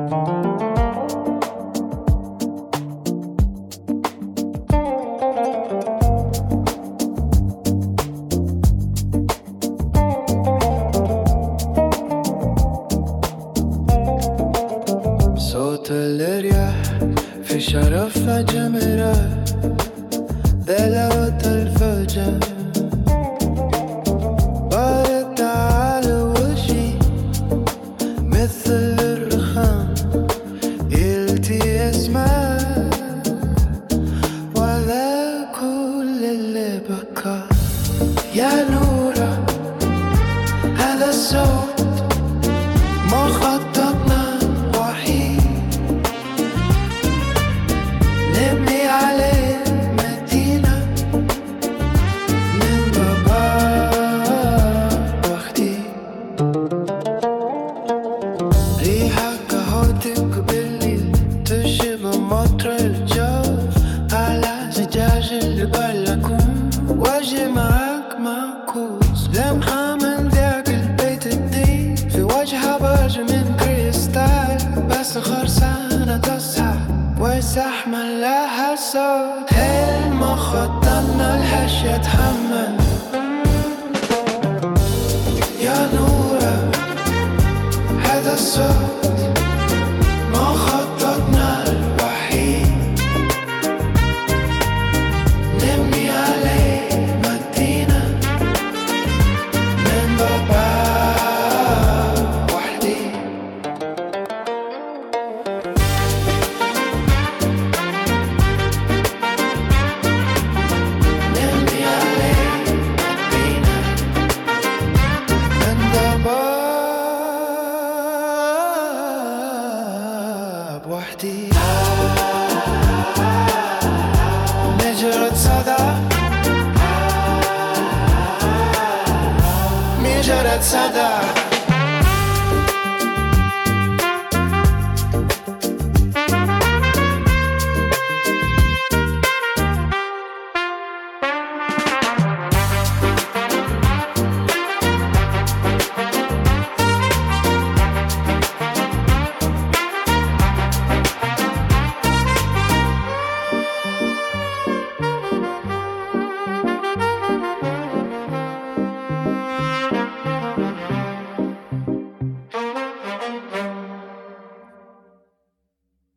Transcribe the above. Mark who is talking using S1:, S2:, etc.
S1: صوت الرياح في شرفها جمرة ذلوت الفجر بارد على وجهي مثل الرخام يلتي اسمه وذا كل اللي بكى يا نورة هذا الصوت ما خططنا وحيد نبني عليه مدينة من بابا وحدي ريحة قهوتك بالليل تشبه مطر الجو على زجاج البلكون وجه معاك معكوس لمحة من ذاك البيت الدين في وجهها برج من كريستال بس خرسانة تصحى ويستحمل لها الصوت هل ما خططنا الهش يتحمل يا نورة هذا الصوت ما خططنا الوحيد نبني عليه مدينة من بابا وحدي نبني عليه مدينة من بابا وحدي مجرد صدى مجرد صدى